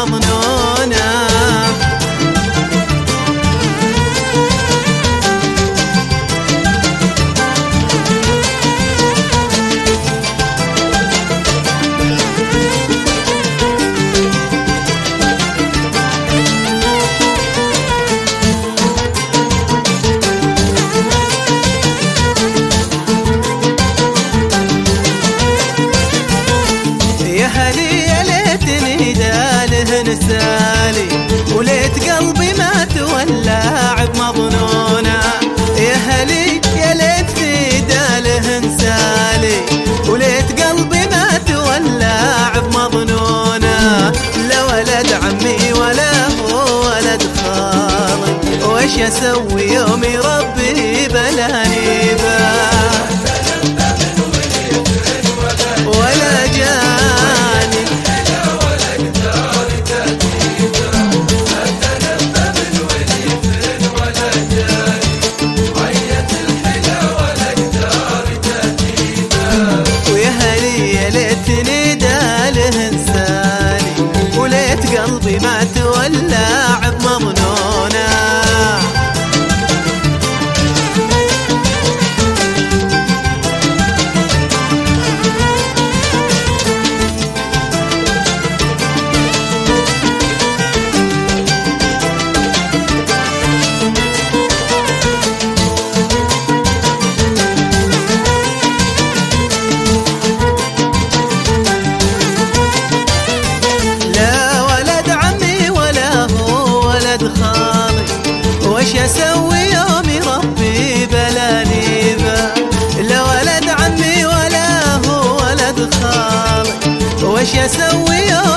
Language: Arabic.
مظنونة. نسالي وليت قلبي ما تولع بمظنونه. يا هلي يا ليت في داله نسالي وليت قلبي ما تولع بمظنونه. لا ولد عمي ولا هو ولد خالي، وش اسوي يومي ربي بلاني باه ولا جاني. قلبي ما تولع بمظنونه. وش اسوي يومي ربي بلاني باه. لا ولد عمي ولا هو ولد خالي، وش اسوي يومي